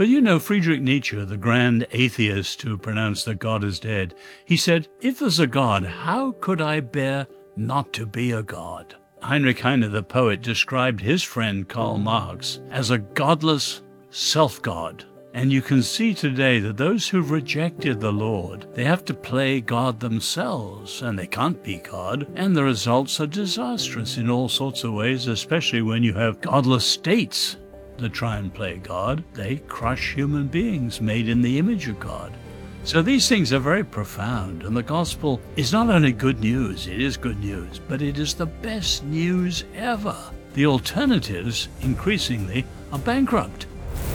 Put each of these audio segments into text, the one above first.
But you know, Friedrich Nietzsche, the grand atheist who pronounced that God is dead, he said, if there's a God, how could I bear not to be a God? Heinrich Heine, the poet, described his friend Karl Marx as a godless self-god. And you can see today that those who've rejected the Lord, they have to play God themselves, and they can't be God. And the results are disastrous in all sorts of ways, especially when you have godless states that try and play God. They crush human beings made in the image of God. So these things are very profound, and the gospel is not only good news, it is good news, but it is the best news ever. The alternatives, increasingly, are bankrupt.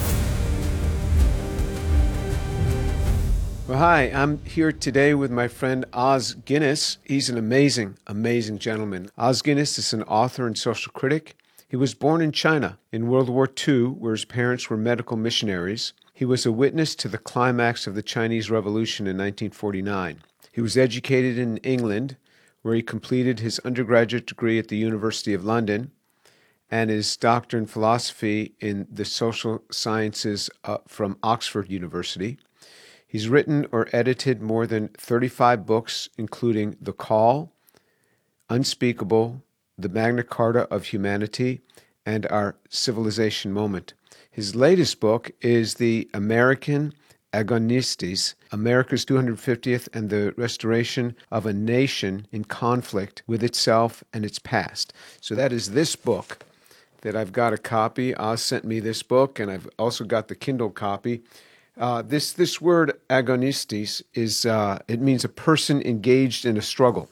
Well, hi, I'm here today with my friend Os Guinness. He's an amazing, amazing gentleman. Os Guinness is an author and social critic. He was born in China in World War II, where his parents were medical missionaries. He was a witness to the climax of the Chinese Revolution in 1949. He was educated in England, where he completed his undergraduate degree at the University of London and his doctor in philosophy in the social sciences from Oxford University. He's written or edited more than 35 books, including The Call, Unspeakable, The Magna Carta of Humanity, and Our Civilization Moment. His latest book is The American Agonistes, America's 250th and the Restoration of a Nation in Conflict with Itself and Its Past. So that is this book that I've got a copy. Oz sent me this book, and I've also got the Kindle copy. This word agonistes is it means a person engaged in a struggle.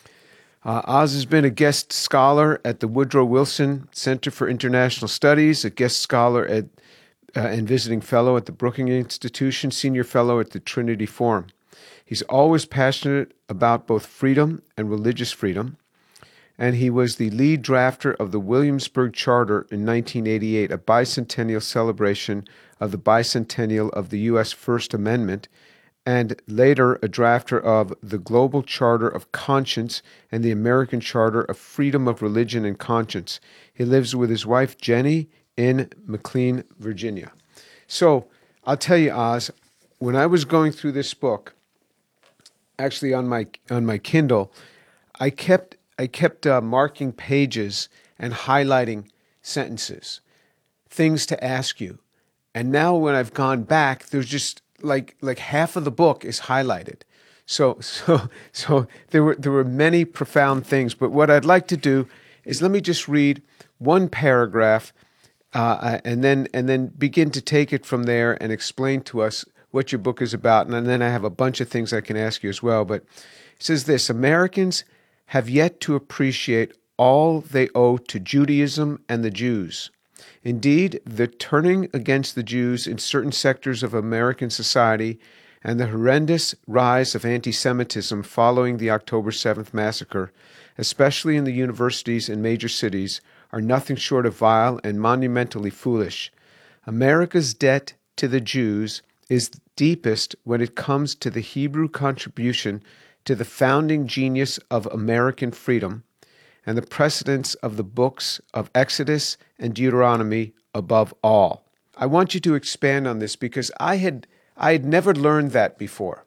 Oz has been a guest scholar at the Woodrow Wilson Center for International Studies, a guest scholar at and visiting fellow at the Brookings Institution, senior fellow at the Trinity Forum. He's always passionate about both freedom and religious freedom, and he was the lead drafter of the Williamsburg Charter in 1988, a bicentennial celebration of the bicentennial of the U.S. First Amendment, and later a drafter of the Global Charter of Conscience and the American Charter of Freedom of Religion and Conscience. He lives with his wife, Jenny, in McLean, Virginia. So I'll tell you, Oz, when I was going through this book, actually on my Kindle, I kept marking pages and highlighting sentences, things to ask you. And now when I've gone back, there's just like half of the book is highlighted. So there were many profound things. But what I'd like to do is let me just read one paragraph and then begin to take it from there and explain to us what your book is about. And then I have a bunch of things I can ask you as well. But it says this: Americans have yet to appreciate all they owe to Judaism and the Jews. Indeed, the turning against the Jews in certain sectors of American society and the horrendous rise of anti-Semitism following the October 7th massacre, especially in the universities and major cities, are nothing short of vile and monumentally foolish. America's debt to the Jews is deepest when it comes to the Hebrew contribution to the founding genius of American freedom and the precedence of the books of Exodus and Deuteronomy above all. I want you to expand on this because I had never learned that before.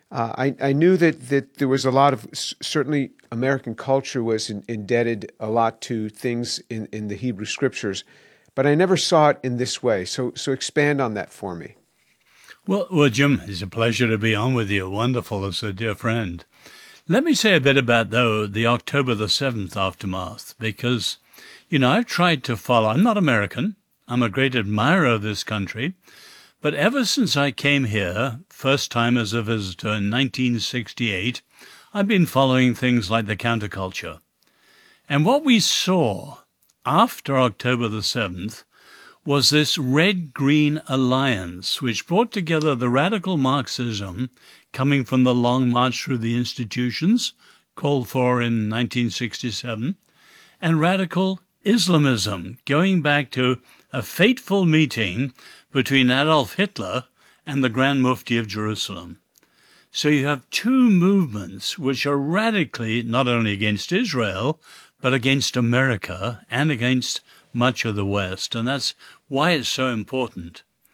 I knew that there was a lot of, certainly American culture was indebted a lot to things in the Hebrew scriptures, but I never saw it in this way. So expand on that for me. Well, Jim, it's a pleasure to be on with you. Wonderful as a dear friend. Let me say a bit about, though, the October the 7th aftermath, because, I've tried to follow. I'm not American. I'm a great admirer of this country. But ever since I came here, first time as a visitor in 1968, I've been following things like the counterculture. And what we saw after October the 7th was this red-green alliance, which brought together the radical Marxism coming from the Long March through the institutions, called for in 1967, and radical Islamism, going back to a fateful meeting between Adolf Hitler and the Grand Mufti of Jerusalem. So you have two movements which are radically not only against Israel, but against America and against much of the West, and that's why it's so important.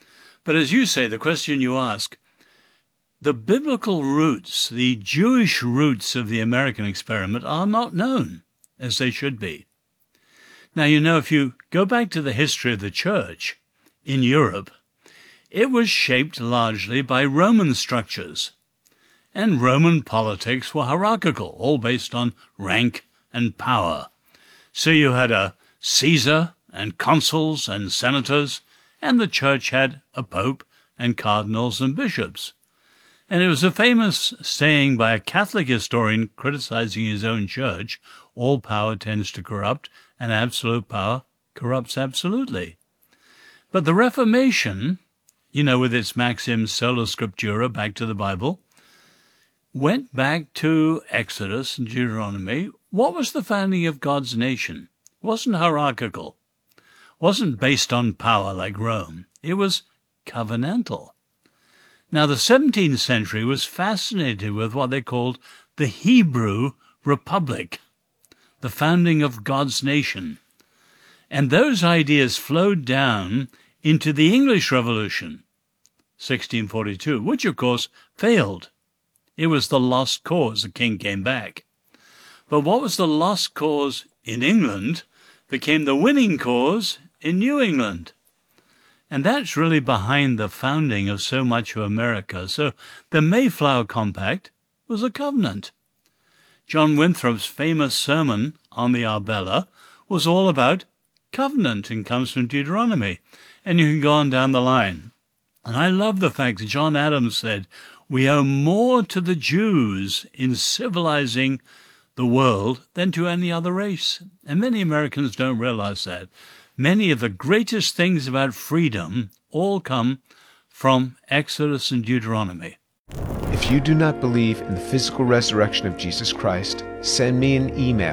But as you say, the question you ask, the biblical roots, the Jewish roots of the American experiment are not known as they should be. Now, if you go back to the history of the church in Europe, it was shaped largely by Roman structures. And Roman politics were hierarchical, all based on rank and power. So you had a Caesar and consuls and senators, and the church had a pope and cardinals and bishops. And it was a famous saying by a Catholic historian criticizing his own church, all power tends to corrupt, and absolute power corrupts absolutely. But the Reformation, with its maxim sola scriptura, back to the Bible, went back to Exodus and Deuteronomy. What was the founding of God's nation? It wasn't hierarchical. It wasn't based on power like Rome. It was covenantal. Now, the 17th century was fascinated with what they called the Hebrew Republic, the founding of God's nation. And those ideas flowed down into the English Revolution, 1642, which, of course, failed. It was the lost cause. The king came back. But what was the lost cause in England became the winning cause in New England. And that's really behind the founding of so much of America. So the Mayflower Compact was a covenant. John Winthrop's famous sermon on the Arbella was all about covenant and comes from Deuteronomy. And you can go on down the line. And I love the fact that John Adams said, we owe more to the Jews in civilizing the world than to any other race. And many Americans don't realize that. Many of the greatest things about freedom all come from Exodus and Deuteronomy. If you do not believe in the physical resurrection of Jesus Christ, send me an email,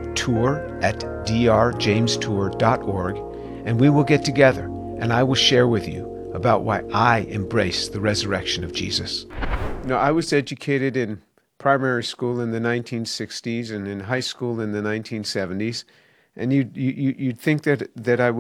tour@drjamestour.org, and we will get together, and I will share with you about why I embrace the resurrection of Jesus. I was educated in primary school in the 1960s and in high school in the 1970s, and you'd think that I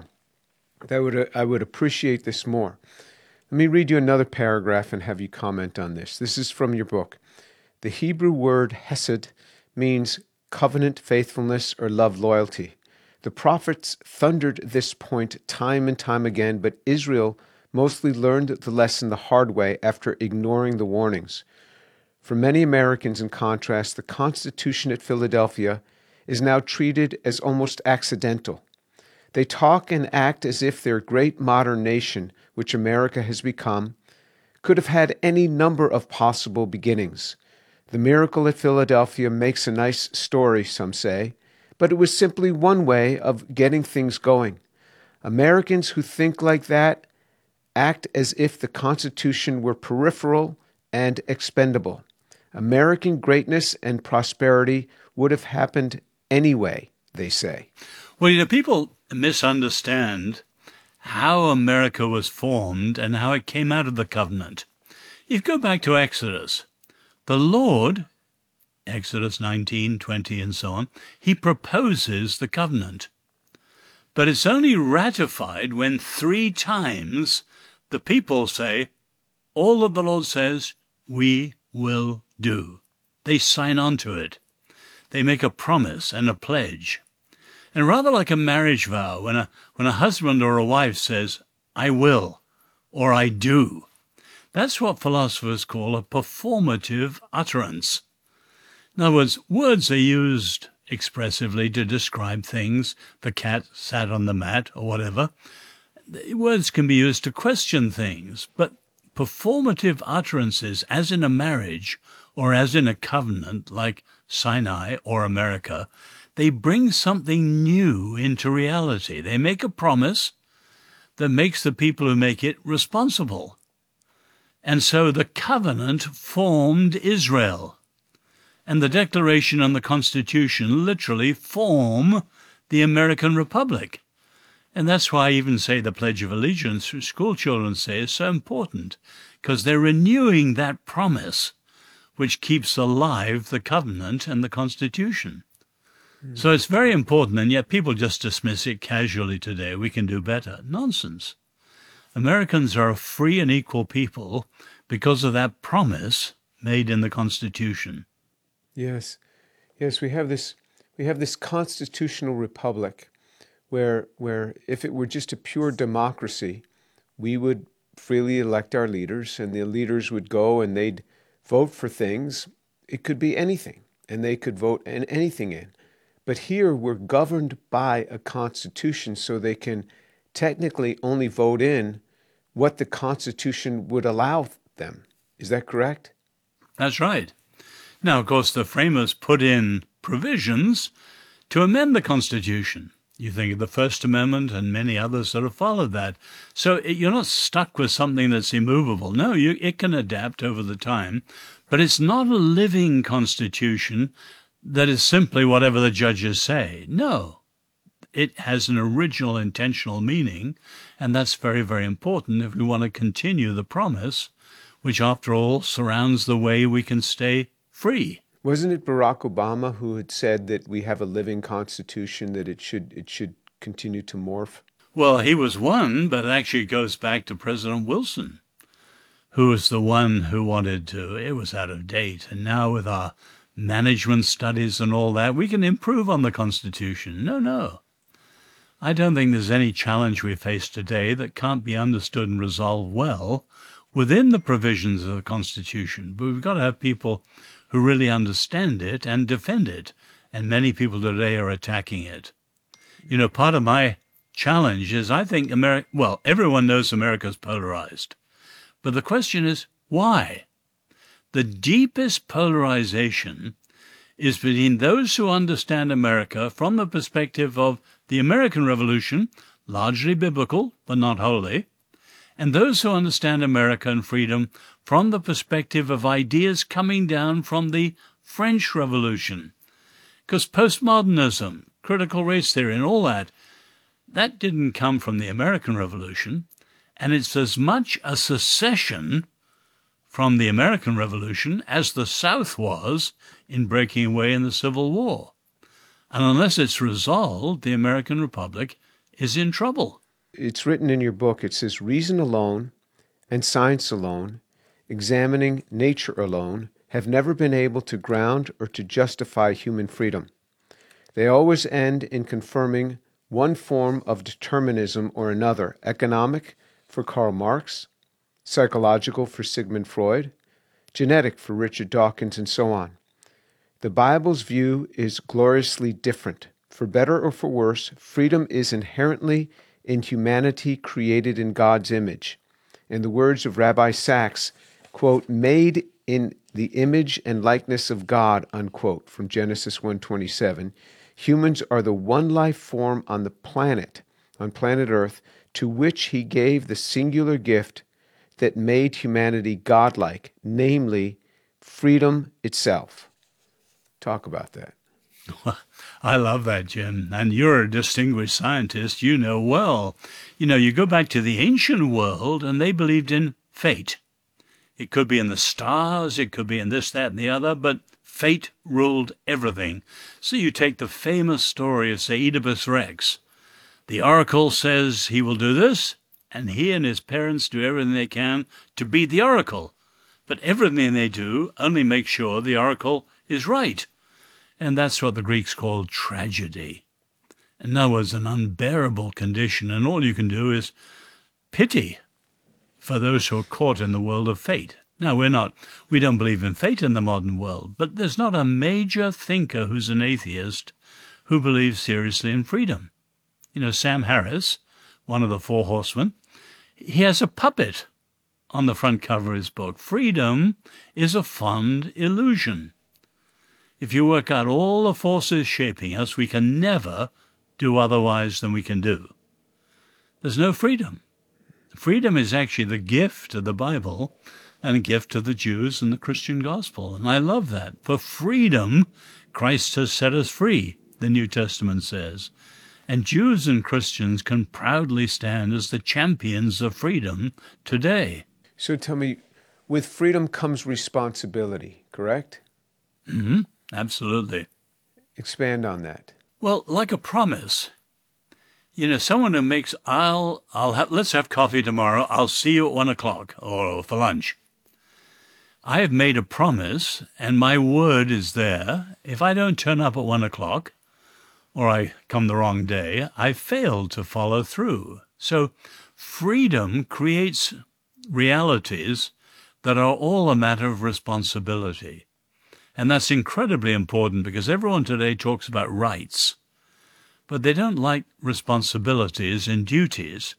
would appreciate this more. Let me read you another paragraph and have you comment on this. This is from your book. The Hebrew word hesed means covenant faithfulness or love loyalty. The prophets thundered this point time and time again, but Israel mostly learned the lesson the hard way after ignoring the warnings. For many Americans, in contrast, the Constitution at Philadelphia is now treated as almost accidental. They talk and act as if their great modern nation, which America has become, could have had any number of possible beginnings. The miracle at Philadelphia makes a nice story, some say, but it was simply one way of getting things going. Americans who think like that act as if the Constitution were peripheral and expendable. American greatness and prosperity would have happened anyway, they say. Well, people misunderstand how America was formed and how it came out of the covenant. If you go back to Exodus, the Lord, Exodus 19, 20, and so on, he proposes the covenant. But it's only ratified when 3 times the people say, all that the Lord says, we will do. They sign on to it. They make a promise and a pledge. And rather like a marriage vow, when a husband or a wife says, I will, or I do, that's what philosophers call a performative utterance. In other words are used expressively to describe things. The cat sat on the mat or whatever. Words can be used to question things, but performative utterances, as in a marriage or as in a covenant like Sinai or America, they bring something new into reality. They make a promise that makes the people who make it responsible. And so the covenant formed Israel. And the Declaration and the Constitution literally form the American Republic. And that's why I even say the Pledge of Allegiance, which school children say, is so important, because they're renewing that promise which keeps alive the covenant and the Constitution. So it's very important, and yet people just dismiss it casually today. We can do better. Nonsense. Americans are a free and equal people because of that promise made in the Constitution. Yes. Yes, we have this constitutional republic where if it were just a pure democracy, we would freely elect our leaders, and the leaders would go and they'd vote for things. It could be anything, and they could vote anything in. But here we're governed by a constitution, so they can technically only vote in what the Constitution would allow them. Is that correct? That's right. Now, of course, the framers put in provisions to amend the Constitution. You think of the First Amendment and many others that have followed that. So you're not stuck with something that's immovable. No, it can adapt over the time, but it's not a living Constitution that is simply whatever the judges say. No, it has an original intentional meaning, and that's very, very important if we want to continue the promise, which after all surrounds the way we can stay free. Wasn't it Barack Obama who had said that we have a living constitution, that it should continue to morph? Well, he was one, but actually it goes back to President Wilson, who was the one who wanted to. It was out of date. And now with our management studies and all that, we can improve on the Constitution. No. I don't think there's any challenge we face today that can't be understood and resolved well within the provisions of the Constitution. But we've got to have people who really understand it and defend it. And many people today are attacking it. You know, part of my challenge is I think everyone knows America's polarized. But the question is, why? The deepest polarization is between those who understand America from the perspective of the American Revolution, largely biblical, but not wholly, and those who understand America and freedom from the perspective of ideas coming down from the French Revolution. Because postmodernism, critical race theory, and all that didn't come from the American Revolution, and it's as much a secession from the American Revolution as the South was in breaking away in the Civil War. And unless it's resolved, the American Republic is in trouble. It's written in your book, it says, reason alone and science alone, examining nature alone, have never been able to ground or to justify human freedom. They always end in confirming one form of determinism or another, economic for Karl Marx, psychological for Sigmund Freud, genetic for Richard Dawkins, and so on. The Bible's view is gloriously different. For better or for worse, freedom is inherently in humanity created in God's image. In the words of Rabbi Sachs, quote, made in the image and likeness of God, unquote, from Genesis 1:27, humans are the one life form on planet Earth, to which he gave the singular gift that made humanity godlike, namely freedom itself. Talk about that. I love that, Jim. And you're a distinguished scientist. You know well. You know, you go back to the ancient world and they believed in fate. It could be in the stars, it could be in this, that, and the other, but fate ruled everything. So you take the famous story of, say, Oedipus Rex. The oracle says he will do this, and he and his parents do everything they can to beat the oracle. But everything they do only makes sure the oracle is right. And that's what the Greeks called tragedy. In other words, an unbearable condition, and all you can do is pity for those who are caught in the world of fate. Now, we don't believe in fate in the modern world, but there's not a major thinker who's an atheist who believes seriously in freedom. You know, Sam Harris, one of the Four Horsemen, he has a puppet on the front cover of his book. Freedom is a fond illusion. If you work out all the forces shaping us, we can never do otherwise than we can do. There's no freedom. Freedom is actually the gift of the Bible and a gift of the Jews and the Christian gospel. And I love that. For freedom, Christ has set us free, the New Testament says. And Jews and Christians can proudly stand as the champions of freedom today. So tell me, with freedom comes responsibility, correct? Mm-hmm. Absolutely. Expand on that. Well, like a promise, someone who makes, let's have coffee tomorrow. I'll see you at 1:00 or for lunch. I have made a promise and my word is there. If I don't turn up at 1:00 or I come the wrong day, I failed to follow through. So freedom creates realities that are all a matter of responsibility. And that's incredibly important because everyone today talks about rights, but they don't like responsibilities and duties.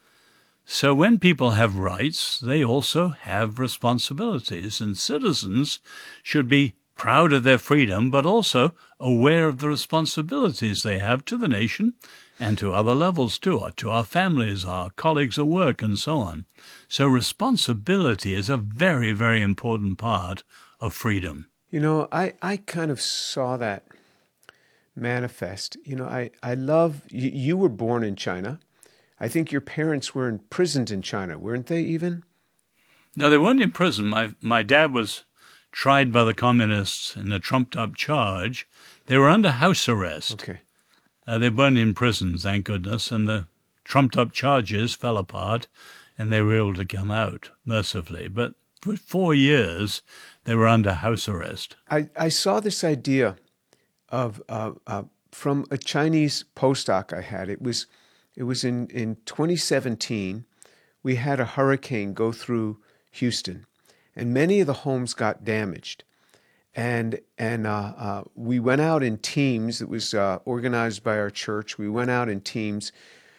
So when people have rights, they also have responsibilities, and citizens should be proud of their freedom, but also aware of the responsibilities they have to the nation and to other levels too, to our families, our colleagues at work, and so on. So responsibility is a very, very important part of freedom. I kind of saw that manifest. I love, you were born in China. I think your parents were imprisoned in China, weren't they even? No, they weren't in prison. My dad was tried by the communists in a trumped-up charge. They were under house arrest. Okay. They weren't in prison, thank goodness, and the trumped-up charges fell apart, and they were able to come out, mercifully. But for 4 years, they were under house arrest. I saw this idea of from a Chinese postdoc I had. It was in 2017. We had a hurricane go through Houston, and many of the homes got damaged. And we went out in teams. It was organized by our church. We went out in teams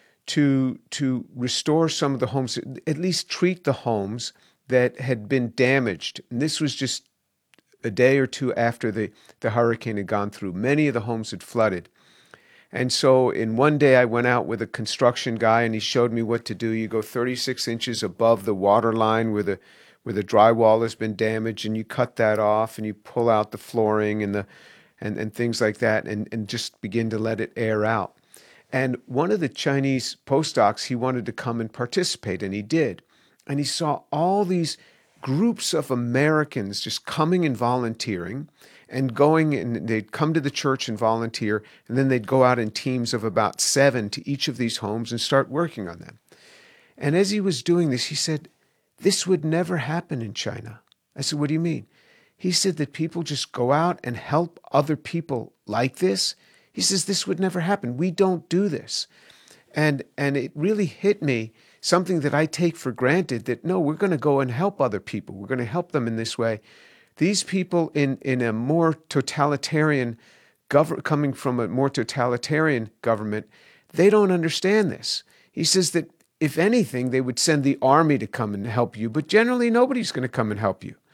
to restore some of the homes, at least treat the homes that had been damaged. And this was just a day or two after the hurricane had gone through. Many of the homes had flooded. And so in one day I went out with a construction guy and he showed me what to do. You go 36 inches above the water line where the drywall has been damaged, and you cut that off and you pull out the flooring and things like that, and just begin to let it air out. And one of the Chinese postdocs, he wanted to come and participate, and he did. And he saw all these groups of Americans just coming and volunteering and going, and they'd come to the church and volunteer, and then they'd go out in teams of about 7 to each of these homes and start working on them. And as he was doing this, he said, "This would never happen in China." I said, "What do you mean?" He said that people just go out and help other people like this. He says, "This would never happen. We don't do this." And it really hit me, something that I take for granted, that no, we're going to go and help other people. We're going to help them in this way. These people in a more totalitarian coming from a more totalitarian government, they don't understand this. He says that if anything, they would send the army to come and help you, but generally nobody's going to come and help you.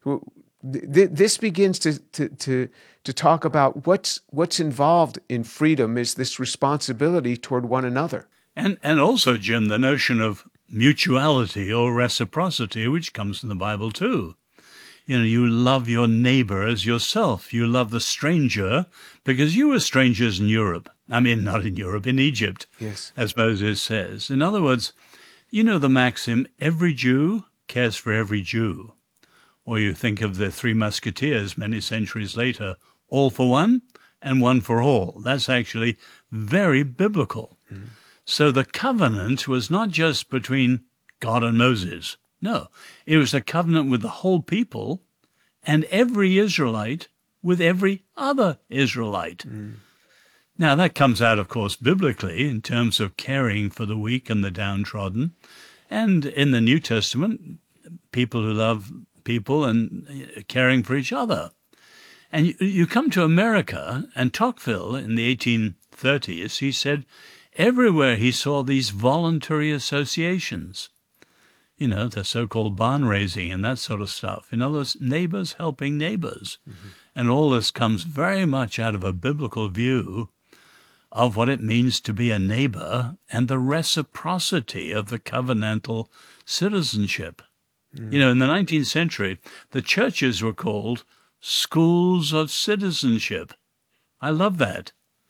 This begins to talk about what's involved in freedom is this responsibility toward one another. And also, Jim, the notion of mutuality or reciprocity, which comes from the Bible too. You love your neighbor as yourself. You love the stranger because you were strangers in Europe. I mean, not in Europe, in Egypt, Yes. as Moses says. In other words, the maxim, every Jew cares for every Jew. Or you think of the Three Musketeers many centuries later, all for one and one for all. That's actually very biblical. Mm-hmm. So the covenant was not just between God and Moses. No, it was a covenant with the whole people and every Israelite with every other Israelite. Mm. Now, that comes out, of course, biblically in terms of caring for the weak and the downtrodden. And in the New Testament, people who love people and caring for each other. And you come to America, and Tocqueville in the 1830s, he said everywhere he saw these voluntary associations. The so-called barn raising and that sort of stuff. In other words, neighbors helping neighbors. Mm-hmm. And all this comes very much out of a biblical view of what it means to be a neighbor and the reciprocity of the covenantal citizenship. Mm. In the 19th century, the churches were called schools of citizenship. I love that.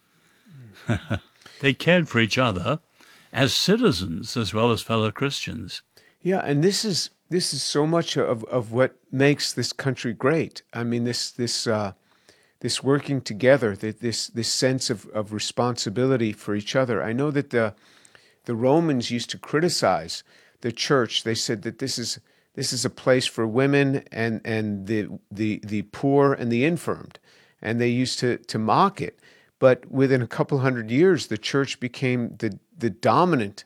Mm. They cared for each other as citizens as well as fellow Christians. Yeah, and this is this is so much of what makes this country great. I mean, this this working together, this sense of responsibility for each other. I know that the Romans used to criticize the church. They said that this is a place for women and the poor and the infirmed, and they used to mock it. But within a couple hundred years, the church became the dominant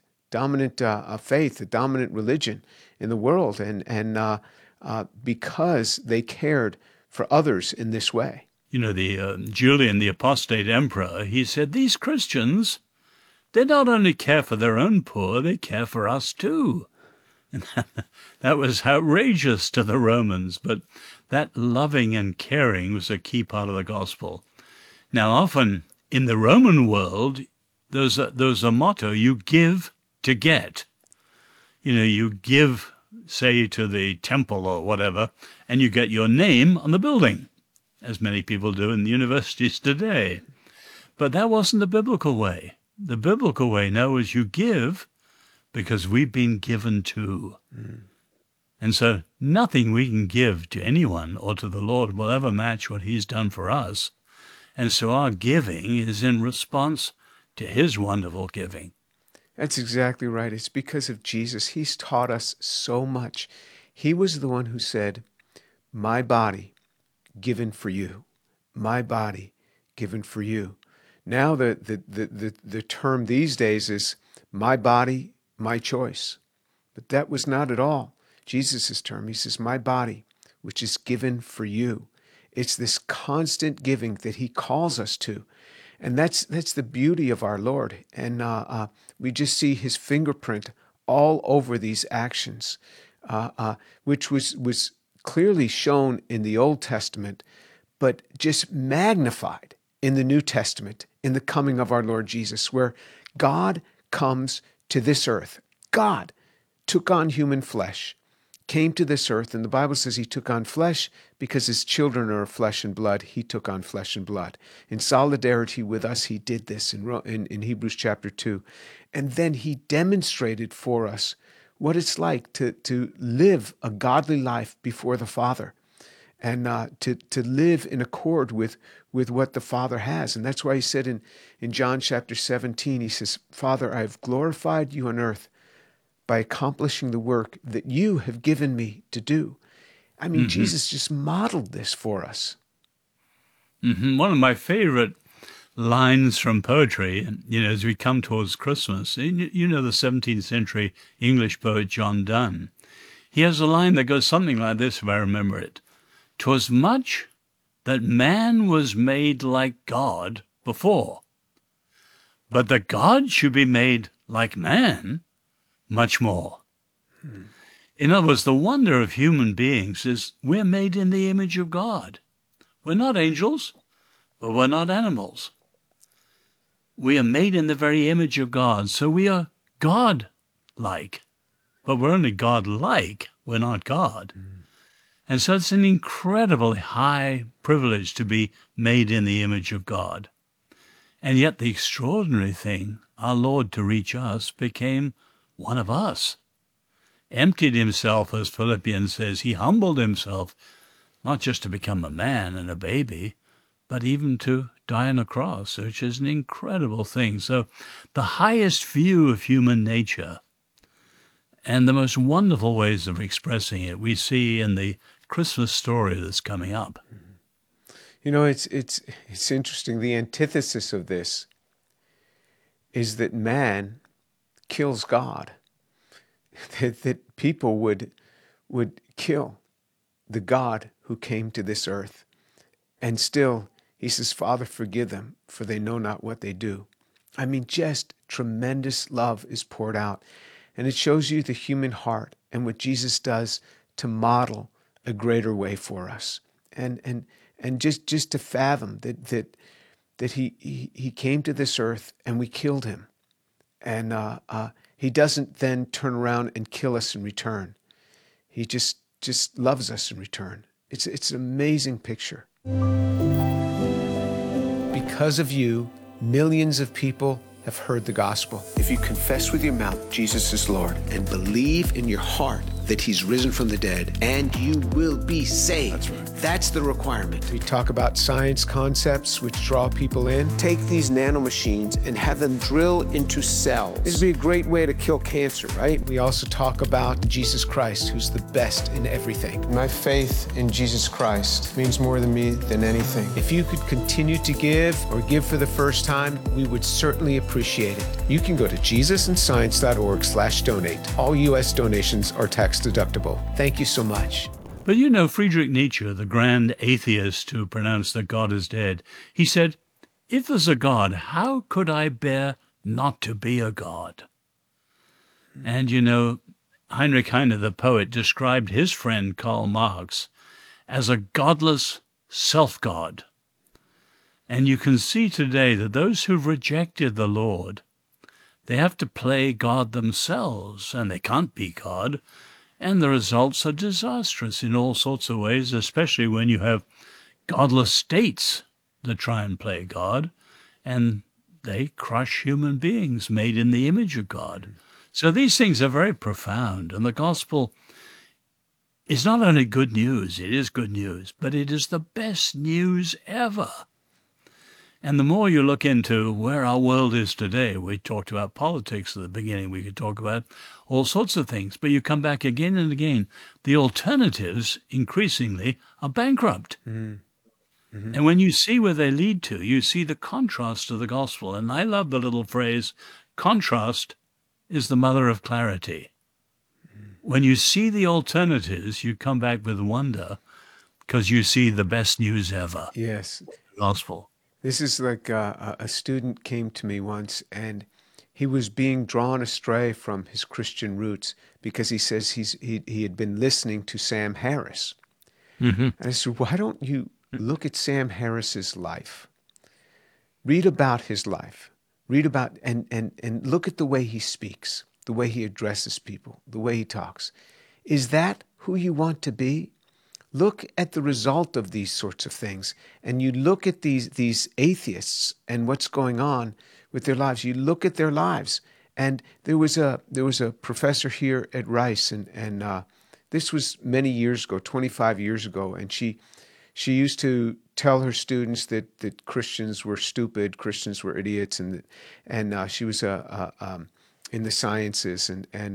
faith, the dominant religion in the world, and because they cared for others in this way. You know, the Julian, the apostate emperor, he said, these Christians, they not only care for their own poor, they care for us too. And that was outrageous to the Romans, but that loving and caring was a key part of the gospel. Now, often in the Roman world, there's a motto, you give to get. You know, you give, say, to the temple or whatever, and you get your name on the building, as many people do in the universities today. But that wasn't the biblical way. The biblical way now is you give because we've been given to. And so nothing we can give to anyone or to the Lord will ever match what he's done for us. And so our giving is in response to his wonderful giving. That's exactly right. It's because of Jesus. He's taught us so much. He was the one who said, my body given for you, my body given for you. Now the term these days is my body, my choice. But that was not at all Jesus' term. He says, my body, which is given for you. It's this constant giving that he calls us to. And that's the beauty of our Lord. And we just see his fingerprint all over these actions, which was clearly shown in the Old Testament, but just magnified in the New Testament, in the coming of our Lord Jesus, where God comes to this earth. God took on human flesh, came to this earth, and the Bible says he took on flesh because his children are of flesh and blood. He took on flesh and blood. In solidarity with us, he did this in Hebrews chapter 2. And then he demonstrated for us what it's like to live a godly life before the Father, and to live in accord with what the Father has. And that's why he said in John chapter 17, he says, Father, I have glorified you on earth by accomplishing the work that you have given me to do. I mean, Jesus just modeled this for us. One of my favorite lines from poetry, you know, as we come towards Christmas, you know the 17th century English poet John Donne. He has a line that goes something like this, if I remember it. 'Twas much that man was made like God before, but that God should be made like man, much more. In other words, the wonder of human beings is we're made in the image of God. We're not angels, but we're not animals. We are made in the very image of God, so we are God-like. But we're only God-like, we're not God. And so it's an incredibly high privilege to be made in the image of God. And yet the extraordinary thing, our Lord, to reach us, became one of us. Emptied himself, as Philippians says. He humbled himself, not just to become a man and a baby, but even to die on a cross, which is an incredible thing. So the highest view of human nature and the most wonderful ways of expressing it we see in the Christmas story that's coming up. You know, it's interesting. The antithesis of this is that man kills God. That people would kill the God who came to this earth. And still, he says, Father, forgive them, for they know not what they do. I mean, just tremendous love is poured out. And it shows you the human heart and what Jesus does to model a greater way for us. And just to fathom that he came to this earth and we killed him. And he doesn't then turn around and kill us in return. He just loves us in return. It's an amazing picture. Because of you, millions of people have heard the gospel. If you confess with your mouth Jesus is Lord and believe in your heart that he's risen from the dead, and you will be saved. That's right. That's the requirement. We talk about science concepts which draw people in. Take these nanomachines and have them drill into cells. This would be a great way to kill cancer, right? We also talk about Jesus Christ, who's the best in everything. My faith in Jesus Christ means more to me than anything. If you could continue to give or give for the first time, we would certainly appreciate it. You can go to jesusandscience.org/donate. All U.S. donations are tax deductible. Thank you so much. But you know, Friedrich Nietzsche, the grand atheist who pronounced that God is dead, he said, "If there's a God, how could I bear not to be a God?" And you know, Heinrich Heine, the poet, described his friend Karl Marx as a godless self-god. And you can see today that those who've rejected the Lord, they have to play God themselves, and they can't be God. And the results are disastrous in all sorts of ways, especially when you have godless states that try and play God, and they crush human beings made in the image of God. So these things are very profound, and the gospel is not only good news, it is good news, but it is the best news ever. And the more you look into where our world is today, we talked about politics at the beginning, we could talk about all sorts of things, but you come back again and again, the alternatives increasingly are bankrupt. Mm-hmm. And when you see where they lead to, you see the contrast of the gospel. And I love the little phrase, contrast is the mother of clarity. Mm-hmm. When you see the alternatives, you come back with wonder because you see the best news ever. Yes. The gospel. This is like a student came to me once, and he was being drawn astray from his Christian roots because he says he had been listening to Sam Harris. Mm-hmm. And I said, why don't you look at Sam Harris's life? Read about his life. Read about and look at the way he speaks, the way he addresses people, the way he talks. Is that who you want to be? Look at the result of these sorts of things, and you look at these atheists and what's going on with their lives. You look at their lives, and there was a professor here at Rice, and this was many years ago, 25 years ago, and she used to tell her students that Christians were stupid, Christians were idiots, and she was in the sciences,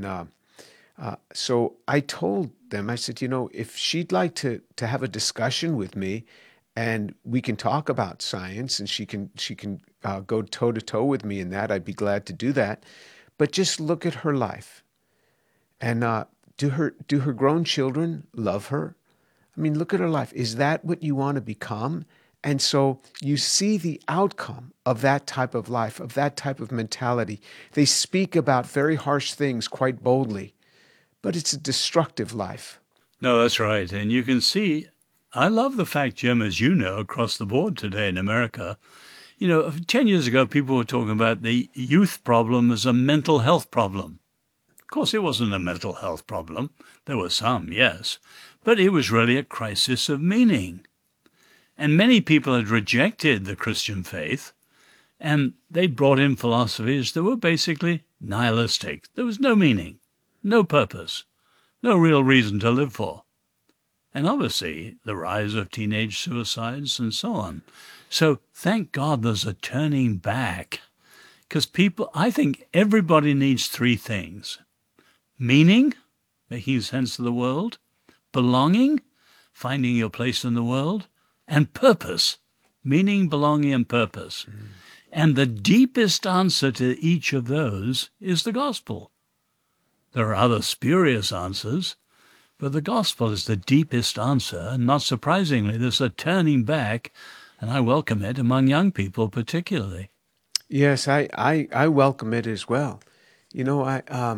so I told them, I said, if she'd like to have a discussion with me, and we can talk about science, and she can go toe to toe with me in that, I'd be glad to do that. But just look at her life, and do her grown children love her? I mean, look at her life. Is that what you want to become? And so you see the outcome of that type of life, of that type of mentality. They speak about very harsh things quite boldly. But it's a destructive life. No, that's right. And you can see, I love the fact, Jim, as you know, across the board today in America, 10 years ago, people were talking about the youth problem as a mental health problem. Of course, it wasn't a mental health problem. There were some, yes. But it was really a crisis of meaning. And many people had rejected the Christian faith, and they brought in philosophies that were basically nihilistic. There was no meaning. No purpose, no real reason to live for. And obviously, the rise of teenage suicides and so on. So thank God there's a turning back. Because I think everybody needs three things. Meaning, making sense of the world. Belonging, finding your place in the world. And purpose, meaning, belonging, and purpose. Mm. And the deepest answer to each of those is the gospel. There are other spurious answers, but the gospel is the deepest answer, and not surprisingly, there's a turning back, and I welcome it among young people particularly. Yes, I welcome it as well. I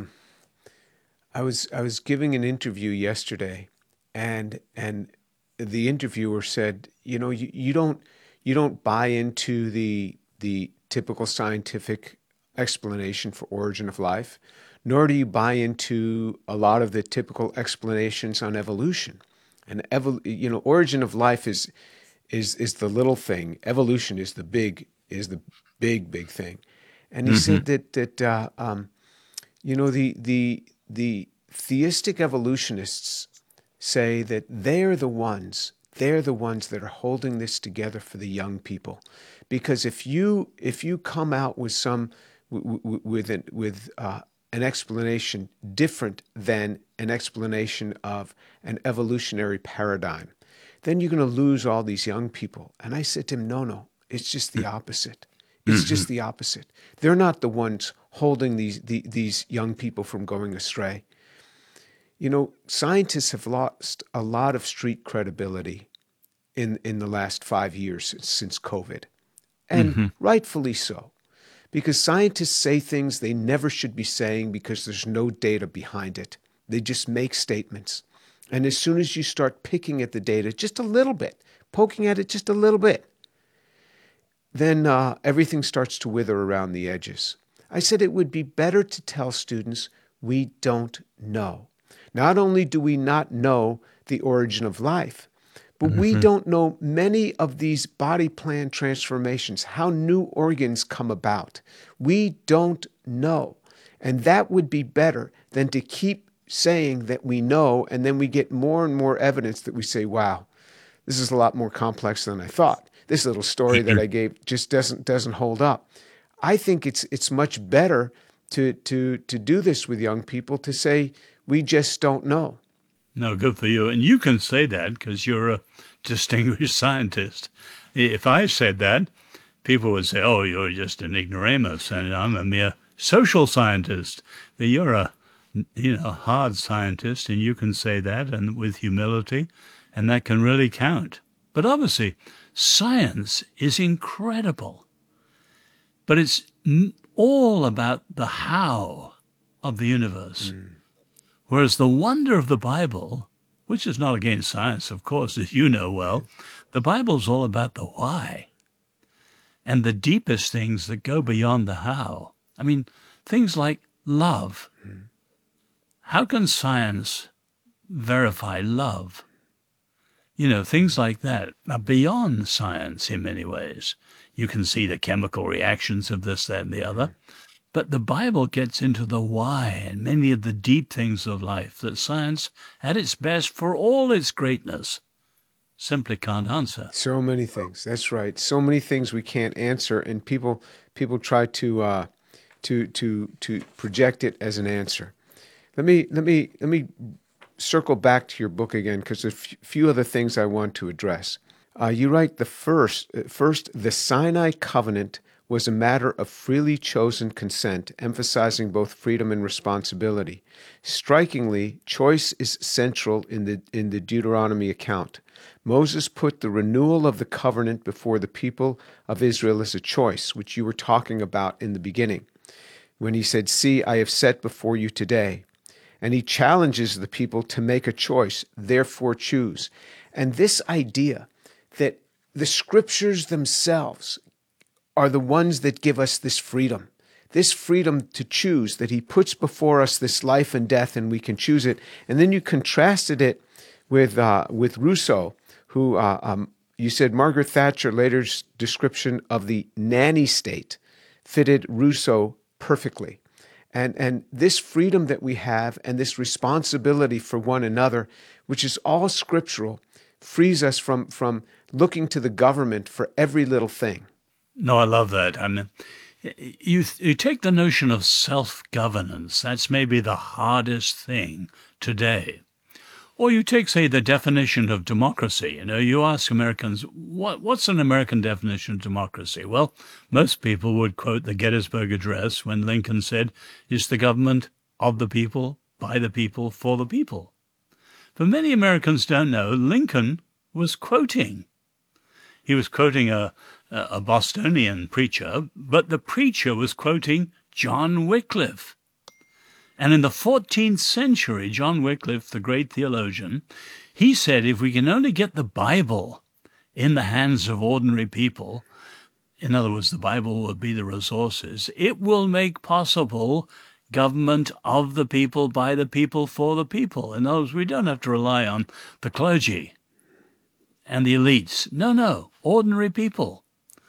was giving an interview yesterday, and the interviewer said, you don't buy into the typical scientific explanation for origin of life, nor do you buy into a lot of the typical explanations on evolution. And origin of life is the little thing. Evolution is the big thing. And he said that the theistic evolutionists say that they're the ones that are holding this together for the young people. Because if you come out with an explanation different than an explanation of an evolutionary paradigm, then you're going to lose all these young people. And I said to him, no, it's just the opposite. It's just the opposite. They're not the ones holding these young people from going astray. You know, scientists have lost a lot of street credibility in the last 5 years since COVID. And rightfully so. Because scientists say things they never should be saying because there's no data behind it. They just make statements. And as soon as you start picking at the data just a little bit, poking at it just a little bit, then everything starts to wither around the edges. I said it would be better to tell students we don't know. Not only do we not know the origin of life, but we don't know many of these body plan transformations, how new organs come about. We don't know. And that would be better than to keep saying that we know, and then we get more and more evidence that we say, wow, this is a lot more complex than I thought. This little story that I gave just doesn't hold up. I think it's much better to do this with young people, to say, we just don't know. No, good for you. And you can say that because you're a distinguished scientist. If I said that, people would say, oh, you're just an ignoramus, and I'm a mere social scientist. But you're a hard scientist, and you can say that, and with humility, and that can really count. But obviously, science is incredible. But it's all about the how of the universe. Whereas the wonder of the Bible, which is not against science, of course, as you know well, the Bible's all about the why and the deepest things that go beyond the how. I mean, things like love. How can science verify love? You know, things like that are beyond science in many ways. You can see the chemical reactions of this, that, and the other. But the Bible gets into the why and many of the deep things of life that science, at its best, for all its greatness, simply can't answer. So many things. That's right. So many things we can't answer, and people try to project it as an answer. Let me circle back to your book again, because there's a few other things I want to address. You write first, the Sinai covenant was a matter of freely chosen consent, emphasizing both freedom and responsibility. Strikingly, choice is central in the Deuteronomy account. Moses put the renewal of the covenant before the people of Israel as a choice, which you were talking about in the beginning, when he said, "See, I have set before you today." And he challenges the people to make a choice, therefore choose. And this idea that the scriptures themselves are the ones that give us this freedom to choose, that he puts before us this life and death, and we can choose it. And then you contrasted it with Rousseau, who you said Margaret Thatcher later's description of the nanny state fitted Rousseau perfectly. And this freedom that we have and this responsibility for one another, which is all scriptural, frees us from looking to the government for every little thing. No, I love that. I mean, you take the notion of self-governance. That's maybe the hardest thing today. Or you take, say, the definition of democracy. You know, you ask Americans, what's an American definition of democracy? Well, most people would quote the Gettysburg Address when Lincoln said, "It's the government of the people, by the people, for the people." But many Americans don't know Lincoln was quoting. He was quoting a Bostonian preacher, but the preacher was quoting John Wycliffe. And in the 14th century, John Wycliffe, the great theologian, he said, if we can only get the Bible in the hands of ordinary people, in other words, the Bible will be the resources, it will make possible government of the people, by the people, for the people. In other words, we don't have to rely on the clergy and the elites. No, ordinary people.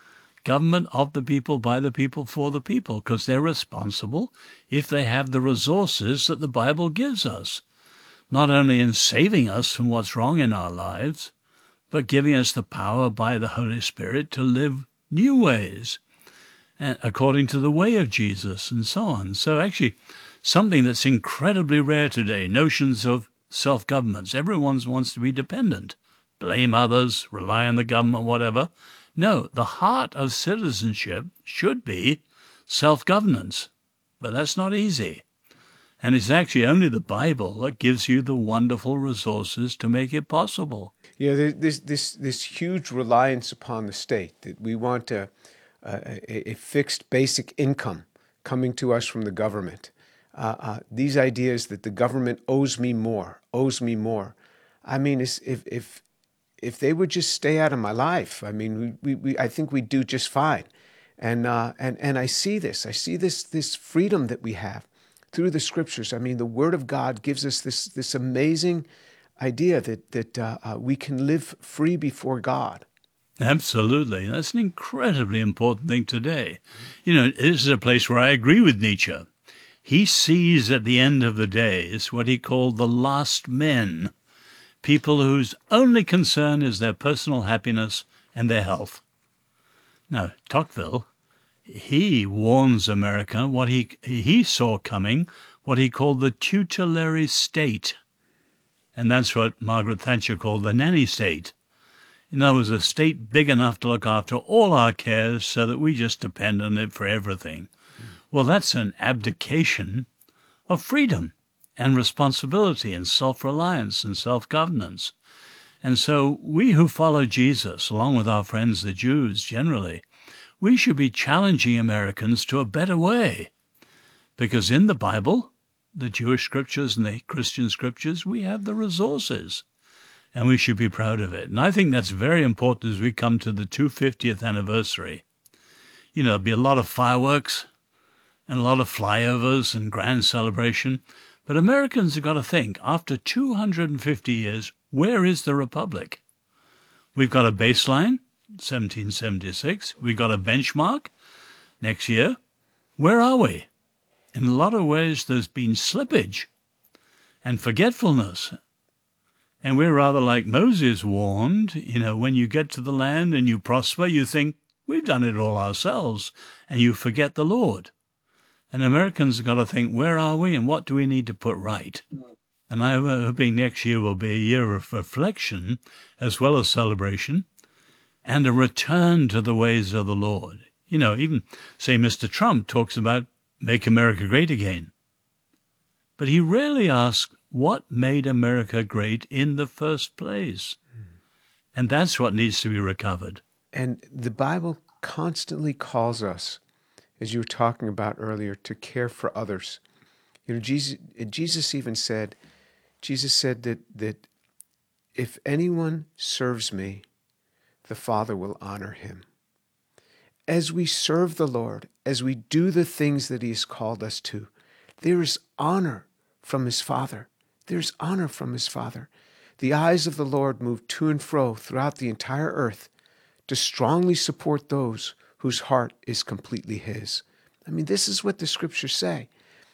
government of the people, by the people, for the people, because they're responsible if they have the resources that the Bible gives us, not only in saving us from what's wrong in our lives, but giving us the power by the Holy Spirit to live new ways, and according to the way of Jesus and so on. So actually, something that's incredibly rare today, notions of self-governments. Everyone wants to be dependent, blame others, rely on the government, whatever. No, the heart of citizenship should be self-governance, but that's not easy. And it's actually only the Bible that gives you the wonderful resources to make it possible. Yeah, there's this huge reliance upon the state, that we want a fixed basic income coming to us from the government. These ideas that the government owes me more. I mean, if they would just stay out of my life, I mean, I think we'd do just fine. And I see this freedom that we have through the scriptures. I mean, the Word of God gives us this amazing idea that we can live free before God. Absolutely. That's an incredibly important thing today. You know, this is a place where I agree with Nietzsche. He sees at the end of the days what he called the last men, people whose only concern is their personal happiness and their health. Now, Tocqueville, he warns America what he saw coming, what he called the tutelary state. And that's what Margaret Thatcher called the nanny state. In other words, a state big enough to look after all our cares so that we just depend on it for everything. Well, that's an abdication of freedom and responsibility and self-reliance and self-governance. And so we who follow Jesus, along with our friends the Jews generally, we should be challenging Americans to a better way. Because in the Bible, the Jewish scriptures and the Christian scriptures, we have the resources. And we should be proud of it. And I think that's very important as we come to the 250th anniversary. You know, there'll be a lot of fireworks and a lot of flyovers and grand celebration. But Americans have got to think, after 250 years, where is the Republic? We've got a baseline, 1776. We've got a benchmark next year. Where are we? In a lot of ways, there's been slippage and forgetfulness. And we're rather like Moses warned, you know, when you get to the land and you prosper, you think, we've done it all ourselves, and you forget the Lord. And Americans have got to think, where are we and what do we need to put right? And I'm hoping next year will be a year of reflection as well as celebration and a return to the ways of the Lord. You know, even, say, Mr. Trump talks about make America great again. But he rarely asks, what made America great in the first place? And that's what needs to be recovered. And the Bible constantly calls us, as you were talking about earlier, to care for others. You know, Jesus even said, that if anyone serves me, the Father will honor him. As we serve the Lord, as we do the things that he has called us to, there is honor from his Father. There's honor from his Father. The eyes of the Lord move to and fro throughout the entire earth to strongly support those whose heart is completely his. I mean, this is what the scriptures say.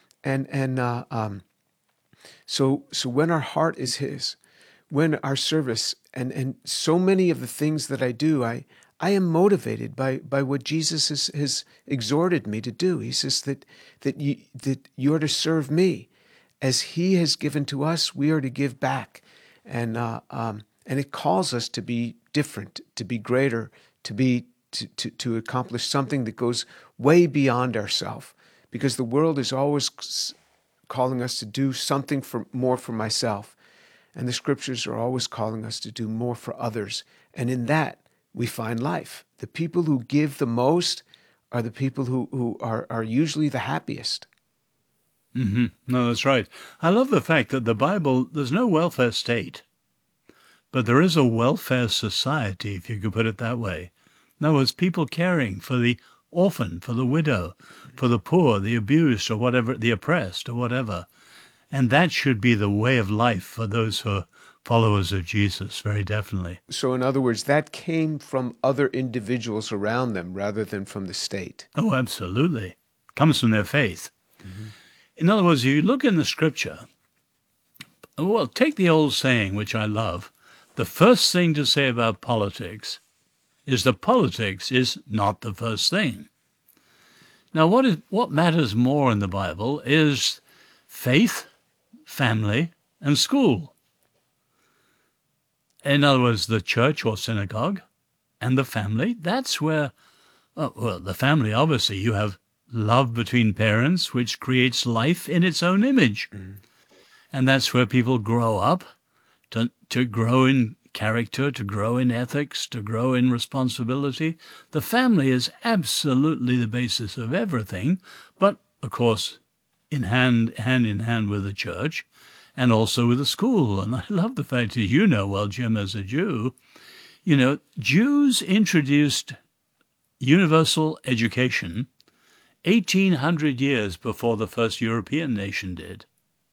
So when our heart is his, when our service, and so many of the things that I do, I am motivated by what Jesus has exhorted me to do. He says that you are to serve me. As he has given to us, we are to give back. And it calls us to be different, to be greater, to accomplish something that goes way beyond ourselves. Because the world is always calling us to do something more for myself. And the scriptures are always calling us to do more for others. And in that, we find life. The people who give the most are the people who are usually the happiest. Mm-hmm. No, that's right. I love the fact that the Bible, there's no welfare state, but there is a welfare society, if you could put it that way. In other words, people caring for the orphan, for the widow, for the poor, the abused, or whatever, the oppressed, or whatever. And that should be the way of life for those who are followers of Jesus, very definitely. So, in other words, that came from other individuals around them rather than from the state. Oh, absolutely. Comes from their faith. In other words, you look in the scripture, well, take the old saying, which I love. The first thing to say about politics is that politics is not the first thing. Now, what matters more in the Bible is faith, family, and school. In other words, the church or synagogue and the family, that's where, well, the family, obviously, you have love between parents, which creates life in its own image. And that's where people grow up to grow in character, to grow in ethics, to grow in responsibility. The family is absolutely the basis of everything, but, of course, hand in hand with the church and also with the school. And I love the fact that you know well, Jim, as a Jew, Jews introduced universal education 1,800 years before the first European nation did.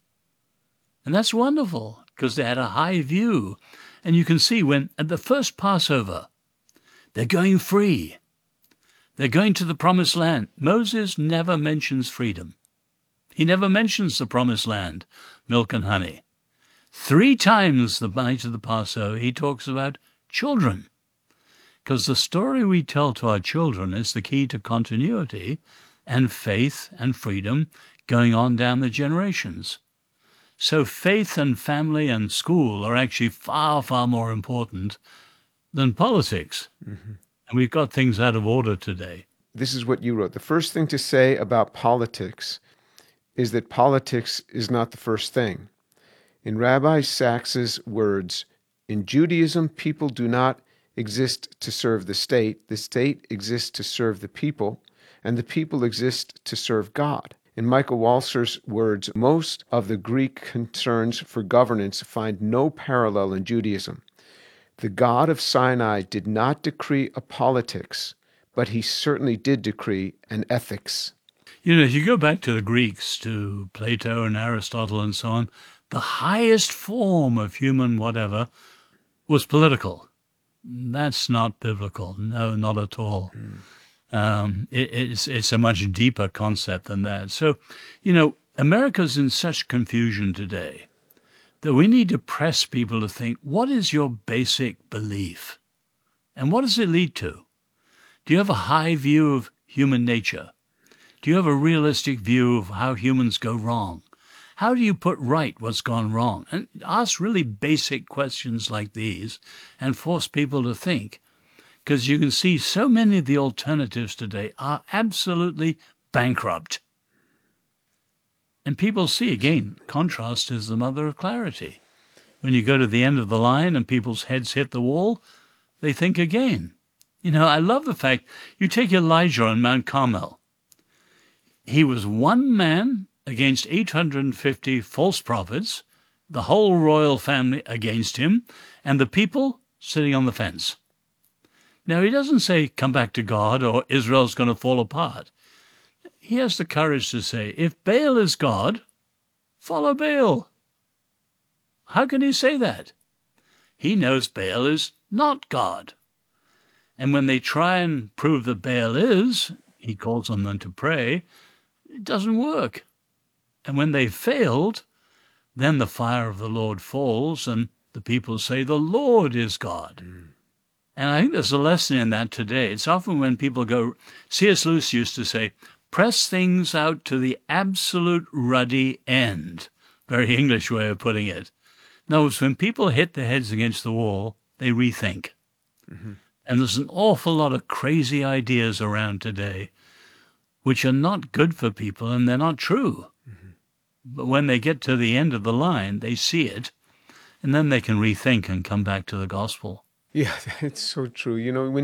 And that's wonderful because they had a high view. And you can see when at the first Passover, they're going free. They're going to the promised land. Moses never mentions freedom. He never mentions the promised land, milk and honey. 3 times the night of the Passover, he talks about children. Because the story we tell to our children is the key to continuity and faith and freedom going on down the generations. So faith and family and school are actually far, far more important than politics. And we've got things out of order today. This is what you wrote. The first thing to say about politics is that politics is not the first thing. In Rabbi Sachs's words, in Judaism, people do not exist to serve the state exists to serve the people, and the people exist to serve God. In Michael Walser's words, most of the Greek concerns for governance find no parallel in Judaism. The God of Sinai did not decree a politics, but he certainly did decree an ethics. If you go back to the Greeks, to Plato and Aristotle and so on, the highest form of human whatever was political. That's not biblical. No, not at all. It's a much deeper concept than that. So, America's in such confusion today that we need to press people to think, what is your basic belief? And what does it lead to? Do you have a high view of human nature? Do you have a realistic view of how humans go wrong? How do you put right what's gone wrong? And ask really basic questions like these and force people to think. Because you can see so many of the alternatives today are absolutely bankrupt. And people see, again, contrast is the mother of clarity. When you go to the end of the line and people's heads hit the wall, they think again. I love the fact you take Elijah on Mount Carmel. He was one man against 850 false prophets, the whole royal family against him, and the people sitting on the fence. Now, he doesn't say, come back to God or Israel's going to fall apart. He has the courage to say, if Baal is God, follow Baal. How can he say that? He knows Baal is not God. And when they try and prove that Baal is, he calls on them to pray, it doesn't work. And when they failed, then the fire of the Lord falls and the people say, the Lord is God. And I think there's a lesson in that today. It's often when people go, C.S. Lewis used to say, press things out to the absolute ruddy end. Very English way of putting it. In other words, when people hit their heads against the wall, they rethink. And there's an awful lot of crazy ideas around today which are not good for people and they're not true. But when they get to the end of the line, they see it, and then they can rethink and come back to the gospel. Yeah, it's so true.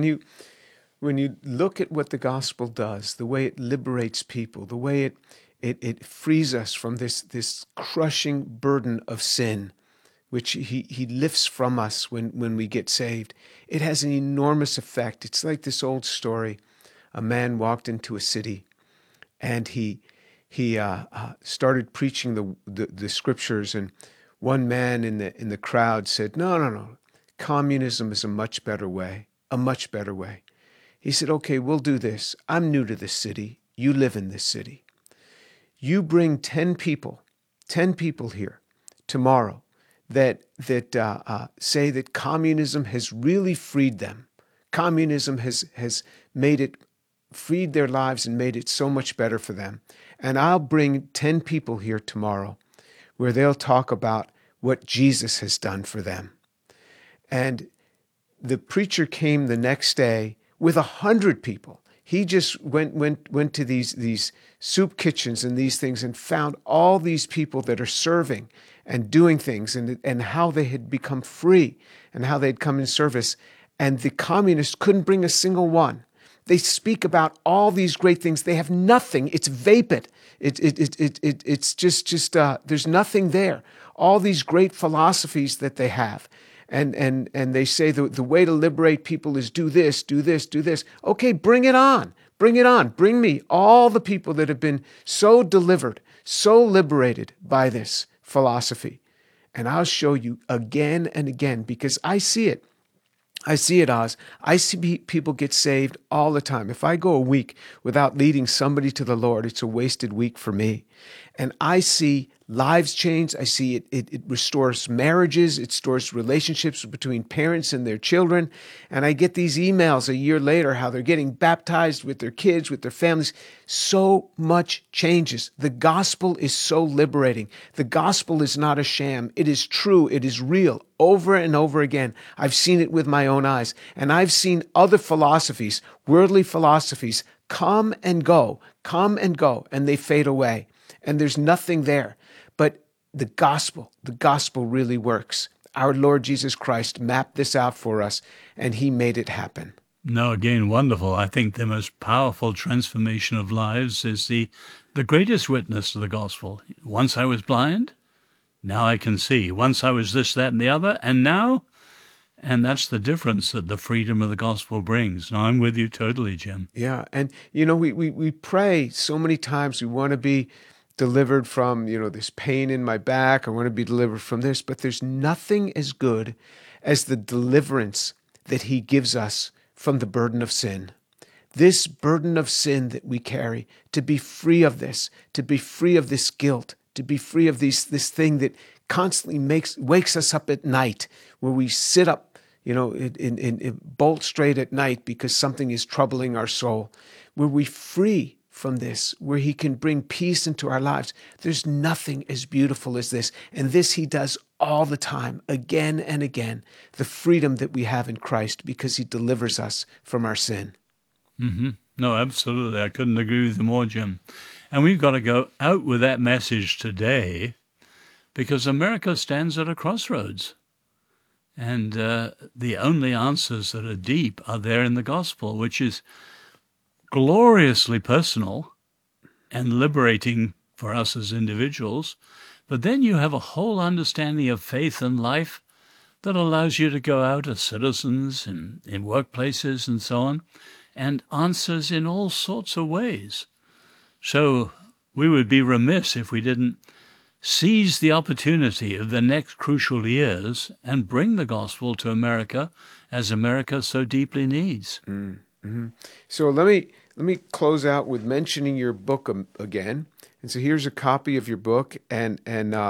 When you look at what the gospel does, the way it liberates people, the way it frees us from this crushing burden of sin, which he lifts from us when we get saved, it has an enormous effect. It's like this old story. A man walked into a city and he he started preaching the scriptures, and one man in the crowd said, "No, no, no, communism is a much better way, a much better way." He said, "Okay, we'll do this. I'm new to this city. You live in this city. You bring 10 people here tomorrow that say that communism has really freed them. Communism has freed their lives and made it so much better for them. And I'll bring 10 people here tomorrow where they'll talk about what Jesus has done for them." And the preacher came the next day with 100 people. He just went to these soup kitchens and these things and found all these people that are serving and doing things, and how they had become free and how they'd come in service. And the communists couldn't bring a single one. They speak about all these great things. They have nothing. It's vapid. It's just there's nothing there. All these great philosophies that they have. And they say the way to liberate people is do this, do this, do this. Okay, bring it on. Bring it on. Bring me all the people that have been so delivered, so liberated by this philosophy. And I'll show you again and again, because I see it. I see it, Oz. I see people get saved all the time. If I go a week without leading somebody to the Lord, it's a wasted week for me. And I see lives change. I see it restores marriages. It restores relationships between parents and their children. And I get these emails a year later how they're getting baptized with their kids, with their families. So much changes. The gospel is so liberating. The gospel is not a sham. It is true. It is real. Over and over again. I've seen it with my own eyes. And I've seen other philosophies, worldly philosophies, come and go, and they fade away. And there's nothing there. But the gospel really works. Our Lord Jesus Christ mapped this out for us, and he made it happen. No, again, wonderful. I think the most powerful transformation of lives is the greatest witness to the gospel. Once I was blind, now I can see. Once I was this, that, and the other, and now, and that's the difference that the freedom of the gospel brings. Now, I'm with you totally, Jim. Yeah, and we pray so many times. We want to be delivered from, this pain in my back. I want to be delivered from this. But there's nothing as good as the deliverance that he gives us from the burden of sin. This burden of sin that we carry, to be free of this, to be free of this guilt, to be free of this thing that constantly wakes us up at night, where we sit up, in bolt straight at night because something is troubling our soul, where we free from this, where he can bring peace into our lives. There's nothing as beautiful as this. And this he does all the time, again and again, the freedom that we have in Christ because he delivers us from our sin. Mm-hmm. No, absolutely. I couldn't agree with you more, Jim. And we've got to go out with that message today because America stands at a crossroads. And the only answers that are deep are there in the gospel, which is gloriously personal and liberating for us as individuals. But then you have a whole understanding of faith and life that allows you to go out as citizens in workplaces and so on, and answers in all sorts of ways. So we would be remiss if we didn't seize the opportunity of the next crucial years and bring the gospel to America as America so deeply needs. Mm-hmm. So let me close out with mentioning your book again. And so here's a copy of your book, and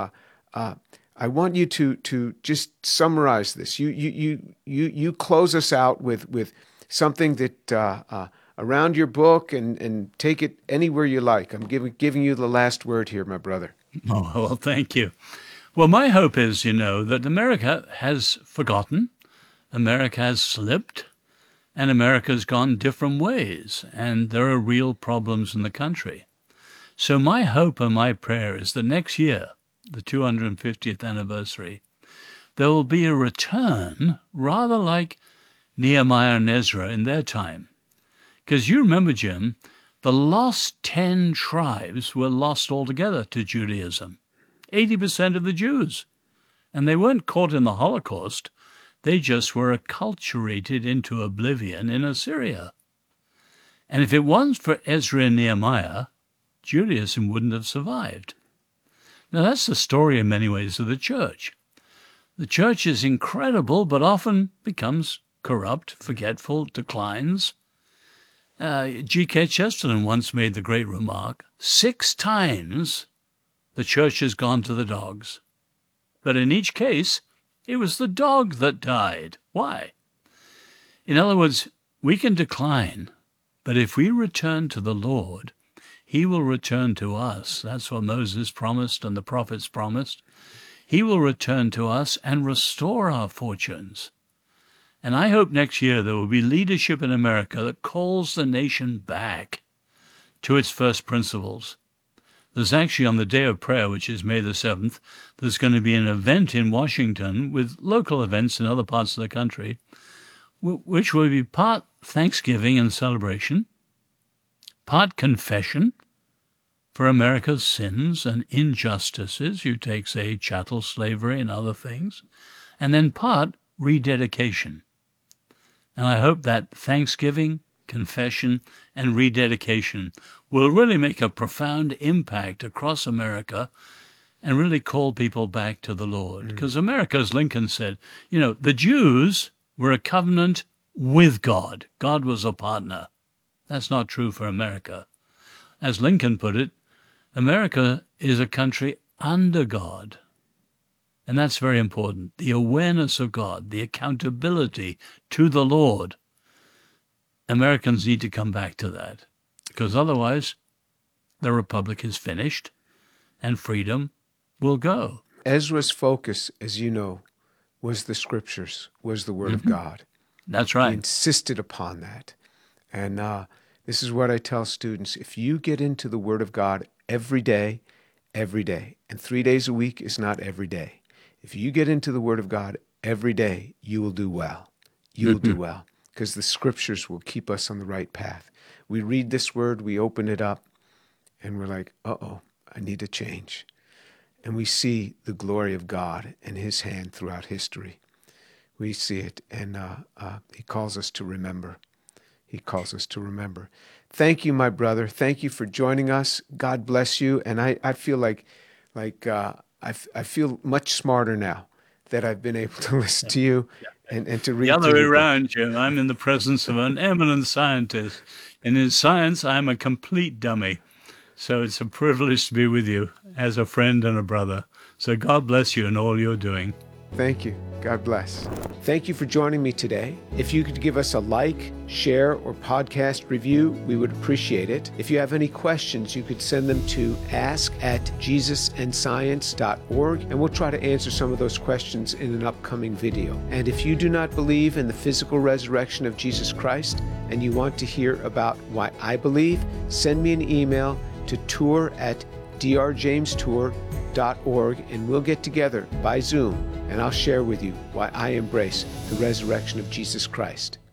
I want you to just summarize this. You close us out with something that around your book, and take it anywhere you like. I'm giving you the last word here, my brother. Oh, well, thank you. Well, my hope is, that America has forgotten, America has slipped, and America's gone different ways, and there are real problems in the country. So my hope and my prayer is that next year, the 250th anniversary, there will be a return, rather like Nehemiah and Ezra in their time. Because you remember, Jim, the lost 10 tribes were lost altogether to Judaism, 80% of the Jews. And they weren't caught in the Holocaust. They just were acculturated into oblivion in Assyria. And if it wasn't for Ezra and Nehemiah, Judaism wouldn't have survived. Now, that's the story in many ways of the church. The church is incredible, but often becomes corrupt, forgetful, declines. G.K. Chesterton once made the great remark, 6 times the church has gone to the dogs. But in each case, it was the dog that died. Why? In other words, we can decline, but if we return to the Lord, he will return to us. That's what Moses promised and the prophets promised. He will return to us and restore our fortunes. And I hope next year there will be leadership in America that calls the nation back to its first principles. There's actually on the Day of Prayer, which is May the 7th, there's going to be an event in Washington with local events in other parts of the country, which will be part Thanksgiving and celebration, part confession for America's sins and injustices. You take, say, chattel slavery and other things, and then part rededication. And I hope that Thanksgiving, confession, and rededication will really make a profound impact across America and really call people back to the Lord. Because America, as Lincoln said, the Jews were a covenant with God. God was a partner. That's not true for America. As Lincoln put it, America is a country under God. And that's very important. The awareness of God, the accountability to the Lord. Americans need to come back to that, because otherwise the republic is finished and freedom will go. Ezra's focus, as you know, was the scriptures, was the word of God. That's right. He insisted upon that. And this is what I tell students. If you get into the word of God every day, and 3 days a week is not every day. If you get into the word of God every day, you will do well. You will do well, because the scriptures will keep us on the right path. We read this word, we open it up, and we're like, uh-oh, I need to change. And we see the glory of God and his hand throughout history. We see it, and he calls us to remember. He calls us to remember. Thank you, my brother. Thank you for joining us. God bless you. And I feel I feel much smarter now that I've been able to listen to you and to read. The other way around, Jim. I'm in the presence of an eminent scientist. And in science, I'm a complete dummy. So it's a privilege to be with you as a friend and a brother. So God bless you in all you're doing. Thank you. God bless. Thank you for joining me today. If you could give us a like, share, or podcast review, we would appreciate it. If you have any questions, you could send them to ask@jesusandscience.org, and we'll try to answer some of those questions in an upcoming video. And if you do not believe in the physical resurrection of Jesus Christ, and you want to hear about why I believe, send me an email to tour@drjamestour.org, and we'll get together by Zoom, and I'll share with you why I embrace the resurrection of Jesus Christ.